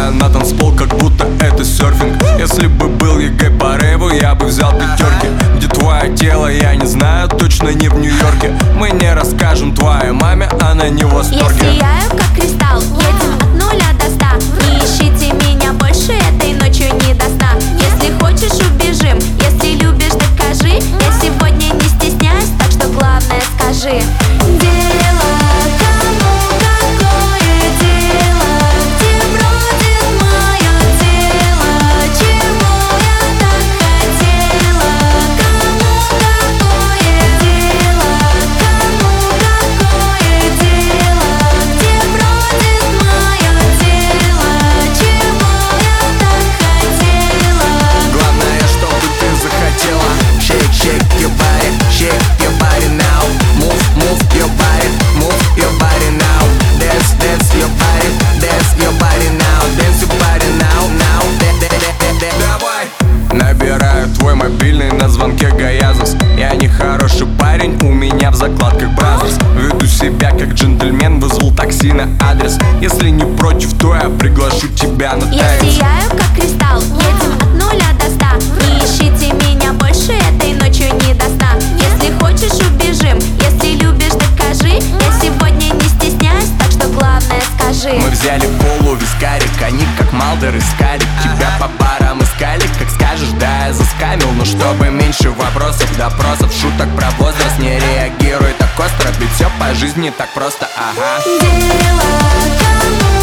Выходя на танцпол, как будто это серфинг. Если бы был ЕГЭ по рэву, я бы взял пятерки. Где твое тело, я не знаю, точно не в Нью-Йорке. Мы не расскажем твоей маме, она не в восторге. Я сияю, как кристалл, едем от 0 до 100. Не ищите меня больше, этой ночью не до сна. Если хочешь, убежим, если любишь, докажи. Я сегодня не стесняюсь, так что главное скажи. Дело, кому какое дело, где бродит мое тело, чего я так хотела. Кому какое дело, кому какое дело, где бродит мое тело, чего я так хотела. Главное, чтобы ты захотела. Shake, shake your body now. Move your body now. Dance your body now. Dance your body now. Давай! Набираю твой мобильный, на звонке Гаязовс. Я не хороший парень, у меня в закладках Бразерс. Веду себя как джентльмен, вызвал такси на адрес. Если не против, то я приглашу тебя на Я танец. сияю, как кристалл, едем от 0 до 100. Не ищите меня больше, этой ночью не до сна. Если хочешь, убежим, если любишь, докажи. Я сегодня не стесняюсь, так что главное скажи. Мы взяли полувискарик, они как Малдер искали. Тебя по парам искали, как скажешь, да, я заскамил. Но чтобы меньше вопросов, допросов, шуток про возраст. Не реагируй так остро, ведь все по жизни так просто, ага. Дело, кому